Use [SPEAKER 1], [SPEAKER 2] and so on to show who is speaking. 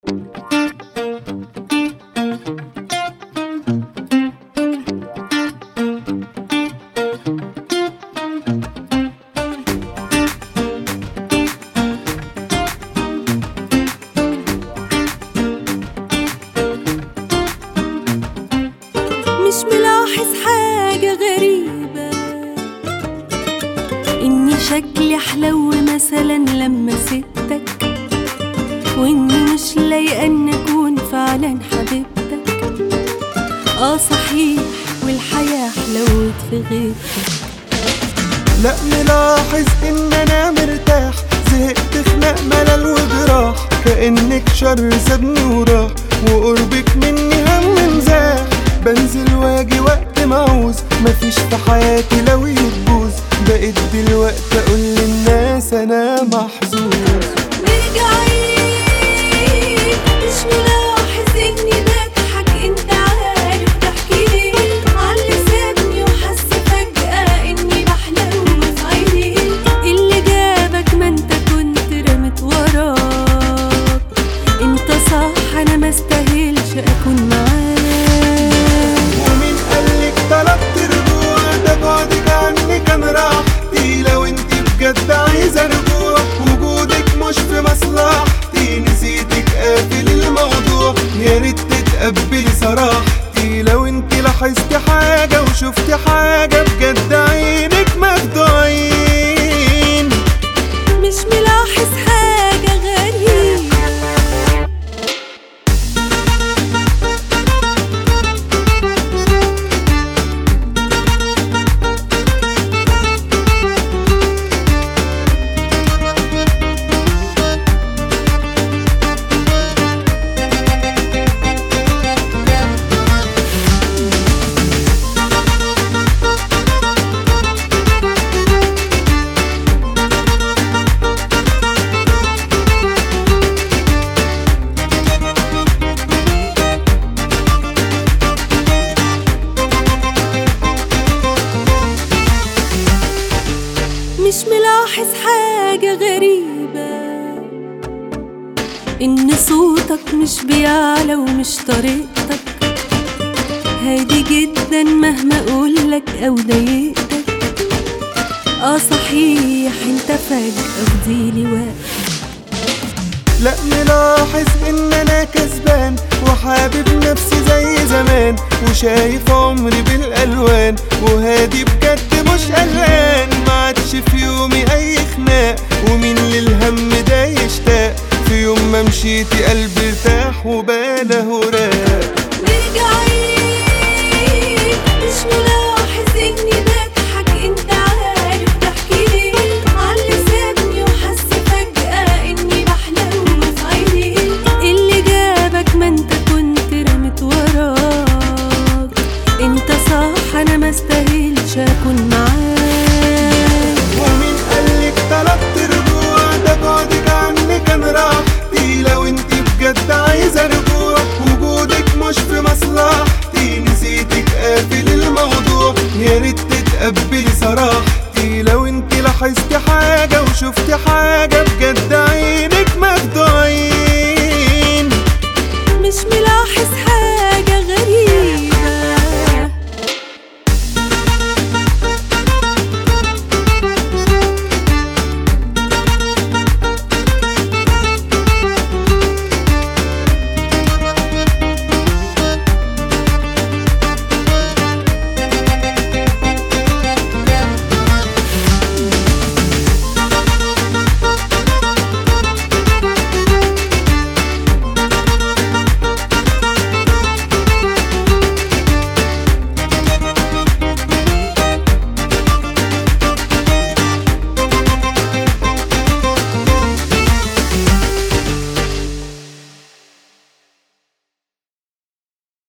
[SPEAKER 1] مش ملاحظ حاجة غريبة، إني شكلي حلو مثلا لما سبتك، وإني مش لايقة إن أكون فعلا حبيبتك. صحيح والحياة حلوت في غيبتك.
[SPEAKER 2] لا ملاحظ إن أنا مرتاح، زهقت خناق ملل وجراح، كأنك شر سابني وراح، وقربك مني هم مزاح. بنزل واجي وقت ما عاوز، مفيش في حياتي لو يتبوظ، بقيت دلوقتي اقول للناس انا محظوظ.
[SPEAKER 1] مرجعين مش ملاحظ اني بضحك، انت عارف ضحكي ليه؟ عاللي سابني وحس فجأة اني بحلم في عيني. اللي جابك ما انت كنت رمت وراك، انت صح انا ما استاهلش اكون معاك.
[SPEAKER 2] طلبت رجوع، ده بعدك عني كان راحتي، لو انت بجد عايزة رجوع، وجودك مش في مصلحتي، نسيتك قافل الموضوع، يا ريت تتقبلي صراحتي. لو انت لاحظتي حاجة وشفتي حاجة بجد عينك مخدوعين.
[SPEAKER 1] مش ملاحظ حاجة غريبة، مش ملاحظ حاجة غريبة، إن صوتك مش بيعلى ومش طريقتك، هادي جدا مهما أقولك أو ضايقتك. صحيح انت فجأة فضيلي واقف.
[SPEAKER 2] لا ملاحظ ان انا كسبان، وحابب نفسي زي زمان، وشايف عمري بالالوان، وهادي بجد مش قلقان، ما عادش في يومي اي خناق، ومين للهم ده يشتاق، في يوم ما مشيتي قلبي ارتاح وباله راق.
[SPEAKER 1] مرجعين